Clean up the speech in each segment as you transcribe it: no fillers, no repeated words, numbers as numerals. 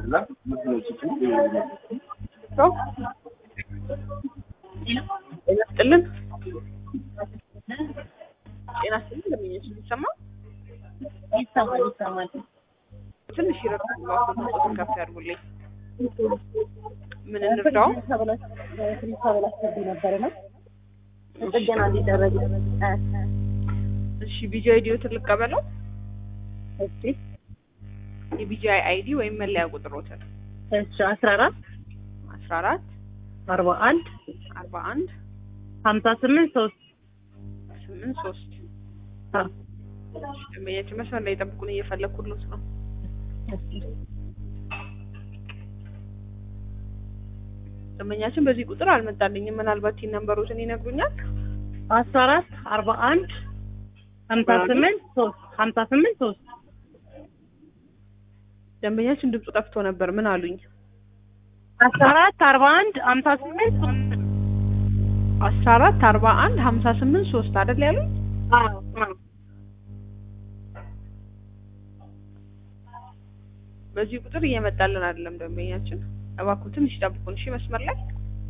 ሰው ጤና ይስጥልን ለምንሽ ይሰማ ይሰማል ትንሽ ይረጋሉ አሁን ከፍ ያርጉልኝ ምን እንርዳው ነበርና ጥገና ሊደረግ እሺ ቢጂአይ ዲዮ ተልቀበለው እሺ የቢጂአይ አይዲ ወይም መለያ ቁጥሮትን እሺ 14 41 58 በየት መስመር ላይ ጠብቁን እየፈለኩልዎት ነው ደንበኛችን በዚህ ቁጥር አልመጣልኝም ምናልባት ይሄን ነምበሮችን ይነግሩኛል 14 41 58 ደንበኛችን ድምፁ ጠፍቶ ነበር ምን አሉኝ 14 41 58 14 41 58 አይደል ያሉኝ አዎ በዚህ ቁጥር እየመጣልን አይደለም ደንበኛችን እባክዎ ትንሽ ጠብቁን እሺ መስመር ላይ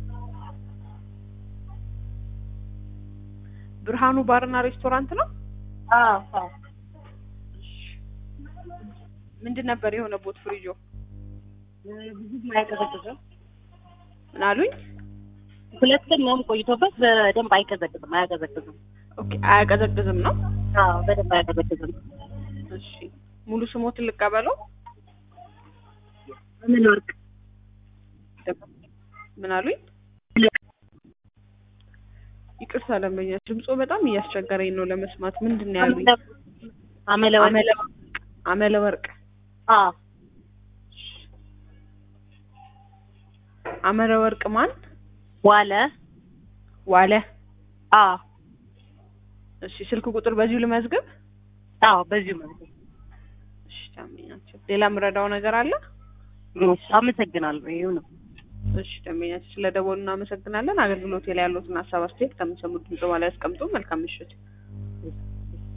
ብርሃኑ ባርና ሬስቶራንት ነው አዎ ምንድን ነበር የሆነ ቦት ፍሪጆ ብዙ ማይቀዘቅዝም ምን አሉኝ ሁለት ቀን ነው ቆይቶበት በደንብ አያቀዘቅዝም ኦኬ አያቀዘቅዝም ነው አዎ በደንብ አያቀዘቅዝም እሺ ሙሉ ስሞትን ልቀበለው ምን አሉኝ ይቅርታ ደንበኛ ድምጾ በጣም እያስቸገረኝ ነው ለመስማት ምንድነው ያሉኝ አመለወርቅ አመለወርቅ ማን ዋለ እሺ ስልክ ቁጥር በዚሁ ልመዝግብ በዚሁ መዝግብ እሺ ደንበኛችን ሌላ ምረዳው ነገር አለ አመሰግናለሁ ይሄው ነው እሺ ደንበኛችን ስለደወሉና አመሰግናለን አገልግሎት ላይ ያሉትን ሐሳብ አስተያየት ከምሰሙት ድምጽ በኋላ ያስቀምጡ መልካም ምሽት